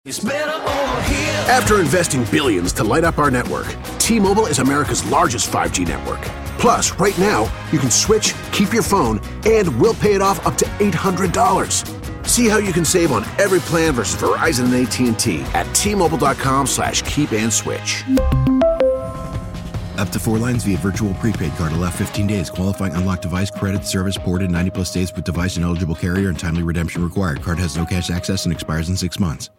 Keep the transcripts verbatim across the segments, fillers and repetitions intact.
It's better over here. After investing billions to light up our network, T-Mobile is America's largest five G network. Plus, right now, you can switch, keep your phone, and we'll pay it off up to eight hundred dollars. See how you can save on every plan versus Verizon and A T and T at T-Mobile.com slash keep and switch. Up to four lines via virtual prepaid card. Allow fifteen days. Qualifying unlocked device credit service ported ninety plus days with device and eligible carrier and timely redemption required. Card has no cash access and expires in six months.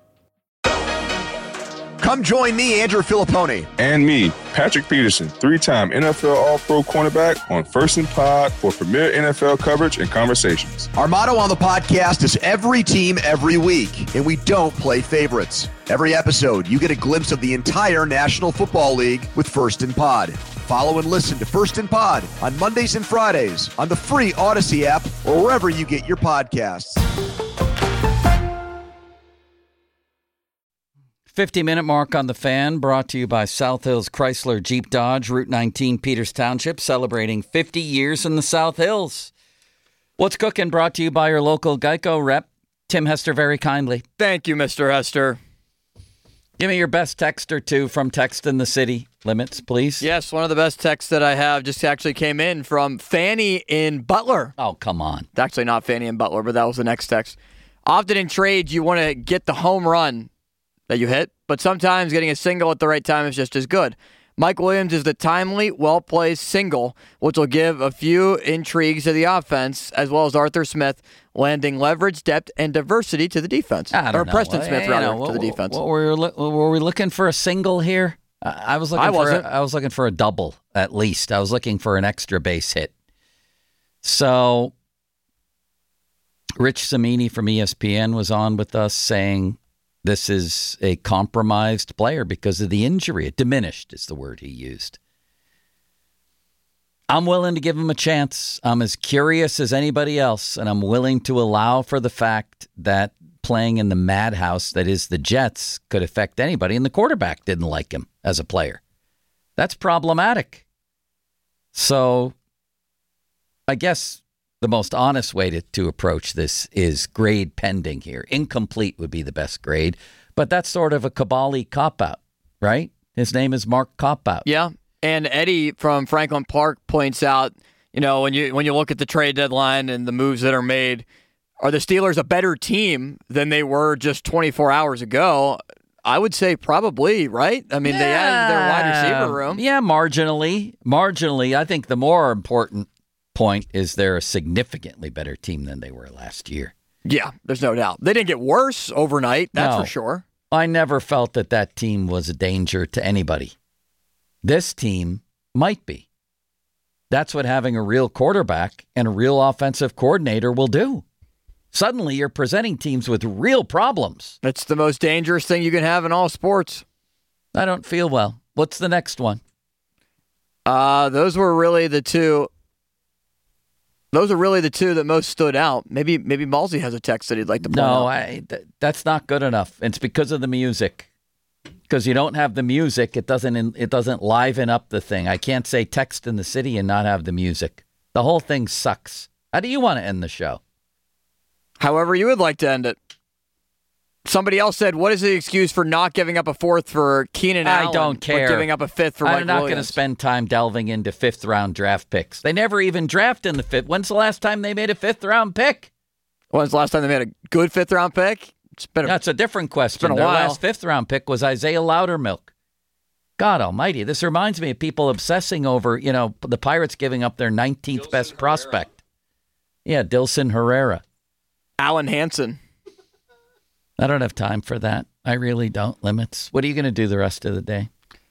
Come join me, Andrew Filippone. And me, Patrick Peterson, three-time N F L All-Pro cornerback on First and Pod for premier N F L coverage and conversations. Our motto on the podcast is every team, every week, and we don't play favorites. Every episode, you get a glimpse of the entire National Football League with First and Pod. Follow and listen to First and Pod on Mondays and Fridays on the free Odyssey app or wherever you get your podcasts. fifty-minute mark on the Fan, brought to you by South Hills Chrysler Jeep Dodge, Route nineteen, Peters Township, celebrating fifty years in the South Hills. What's cooking, brought to you by your local Geico rep, Tim Hester, very kindly. Thank you, Mister Hester. Give me your best text or two from Text in the City limits, please. Yes, one of the best texts that I have just actually came in from Fanny in Butler. Oh, come on. It's actually not Fanny in Butler, but that was the next text. Often in trades, you want to get the home run that you hit, but sometimes getting a single at the right time is just as good. Mike Williams is the timely, well-placed single, which will give a few intrigues to the offense, as well as Arthur Smith landing leverage, depth, and diversity to the defense. I don't or know. Preston Smith, rather, know, what, to the defense. What, were, we, were we looking for a single here? Uh, I was looking I for wasn't. A, I was looking for a double, at least. I was looking for an extra base hit. So, Rich Cimini from E S P N was on with us saying this is a compromised player because of the injury. It diminished is the word he used. I'm willing to give him a chance. I'm as curious as anybody else, and I'm willing to allow for the fact that playing in the madhouse that is the Jets could affect anybody, and the quarterback didn't like him as a player. That's problematic. So I guess the most honest way to, to approach this is grade pending here. Incomplete would be the best grade, but that's sort of a Cabali cop-out, right? His name is Mark Cop-Out. Yeah, and Eddie from Franklin Park points out, you know, when you when you look at the trade deadline and the moves that are made, are the Steelers a better team than they were just twenty-four hours ago? I would say probably, right? I mean, yeah, they added their wide receiver room. Yeah, marginally. Marginally. I think the more important point is they're a significantly better team than they were last year. Yeah, there's no doubt. They didn't get worse overnight, that's no, for sure. I never felt that that team was a danger to anybody. This team might be. That's what having a real quarterback and a real offensive coordinator will do. Suddenly you're presenting teams with real problems. It's the most dangerous thing you can have in all sports. I don't feel well. What's the next one? Uh, those were really the two. Those are really the two that most stood out. Maybe maybe Malsey has a text that he'd like to point No, out. I, th- that's not good enough. It's because of the music. Because you don't have the music, it doesn't it doesn't liven up the thing. I can't say Text in the City and not have the music. The whole thing sucks. How do you want to end the show? However you would like to end it. Somebody else said, what is the excuse for not giving up a fourth for Keenan I Allen? don't care. But giving up a fifth for Mike I'm not Williams? going to spend time delving into fifth round draft picks. They never even draft in the fifth. When's the last time they made a fifth round pick? When's the last time they made a good fifth round pick? It's been a, That's a different question. been a Their while. last fifth round pick was Isaiah Loudermilk. God almighty. This reminds me of people obsessing over, you know, the Pirates giving up their nineteenth Dilson best Herrera. prospect. Yeah, Dilson Herrera. Alan Hansen. I don't have time for that. I really don't. Limits. What are you going to do the rest of the day?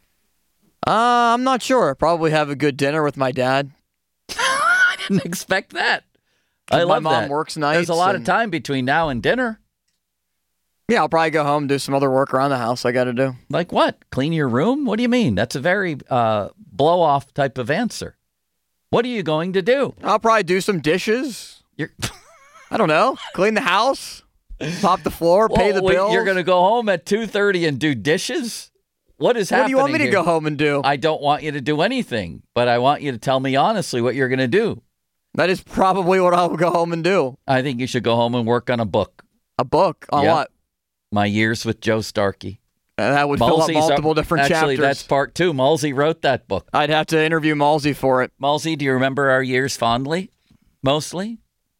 Uh, I'm not sure. Probably have a good dinner with my dad. I didn't expect that. I my love mom that. works nights. There's a lot and- of time between now and dinner. Yeah, I'll probably go home and do some other work around the house I got to do. Like what? Clean your room? What do you mean? That's a very uh, blow-off type of answer. What are you going to do? I'll probably do some dishes. You're I don't know. Clean the house. Mop the floor. Pay the Wait, bills. You're going to go home at two thirty and do dishes? What is What happening do you want me to here? go home and do? I don't want you to do anything, but I want you to tell me honestly what you're going to do. That is probably what I'll go home and do. I think you should go home and work on a book. A book? On Yep. what? My years with Joe Starkey. And that would fill up multiple different actually, chapters. Actually, that's part two. Malsey wrote that book. I'd have to interview Malsey for it. Malsey, do you remember our years fondly? Mostly?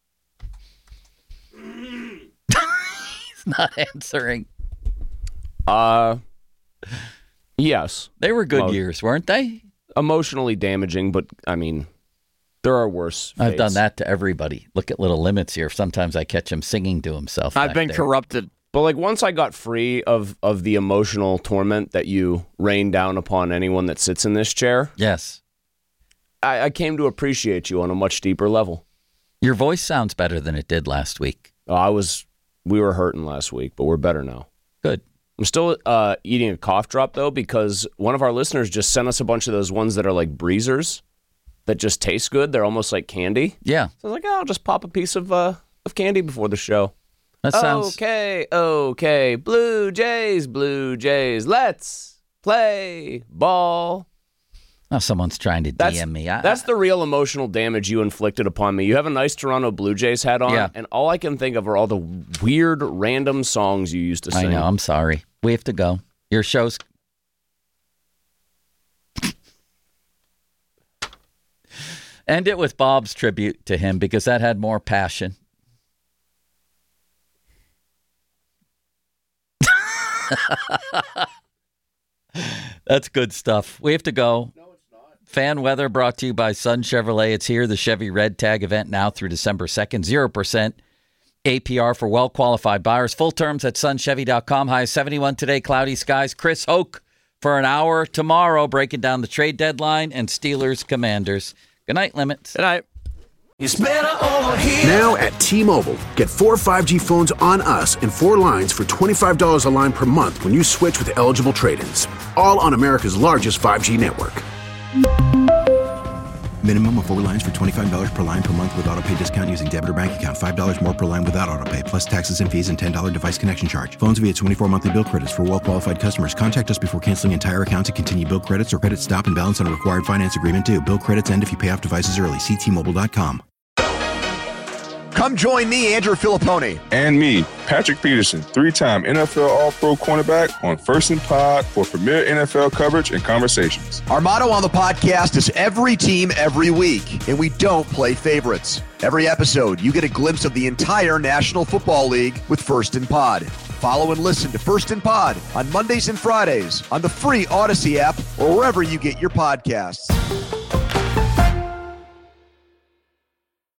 He's not answering. Uh, yes. They were good Most. years, weren't they? Emotionally damaging, but, I mean, there are worse I've fates. done that to everybody. Look at Little Limits here. Sometimes I catch him singing to himself. I've been there. corrupted. But, like, once I got free of, of the emotional torment that you rain down upon anyone that sits in this chair, yes, I, I came to appreciate you on a much deeper level. Your voice sounds better than it did last week. Oh, I was, we were hurting last week, but we're better now. Good. I'm still uh, eating a cough drop, though, because one of our listeners just sent us a bunch of those ones that are like breezers that just taste good. They're almost like candy. Yeah. So I was like, oh, I'll just pop a piece of uh, of candy before the show. That sounds... Okay, okay. Blue Jays, Blue Jays. Let's play ball. Oh, someone's trying to That's, D M me. I, that's the real emotional damage you inflicted upon me. You have a nice Toronto Blue Jays hat on, yeah. and all I can think of are all the weird, random songs you used to sing. I know. I'm sorry. We have to go. Your show's... End it with Bob's tribute to him because that had more passion. That's good stuff. We have to go. No, it's not. Fan weather brought to you by Sun Chevrolet. It's here. The Chevy Red Tag event now through December second. zero percent A P R for well-qualified buyers. Full terms at sun chevy dot com. High seventy-one today. Cloudy skies. Chris Hoke for an hour tomorrow breaking down the trade deadline and Steelers Commanders. Good night, Limits. Good night. It's better over here. Now at T-Mobile, get four five G phones on us and four lines for twenty-five dollars a line per month when you switch with eligible trade-ins. All on America's largest five G network. Minimum of four lines for twenty-five dollars per line per month with autopay discount using debit or bank account. five dollars more per line without autopay, plus taxes and fees and ten dollars device connection charge. Phones via twenty-four monthly bill credits for well-qualified customers. Contact us before canceling entire account to continue bill credits or credit stop and balance on a required finance agreement due. Bill credits end if you pay off devices early. See T Mobile dot com. Come join me, Andrew Filippone. And me, Patrick Peterson, three-time N F L All-Pro cornerback on First and Pod for premier N F L coverage and conversations. Our motto on the podcast is every team, every week, and we don't play favorites. Every episode, you get a glimpse of the entire National Football League with First and Pod. Follow and listen to First and Pod on Mondays and Fridays on the free Odyssey app or wherever you get your podcasts.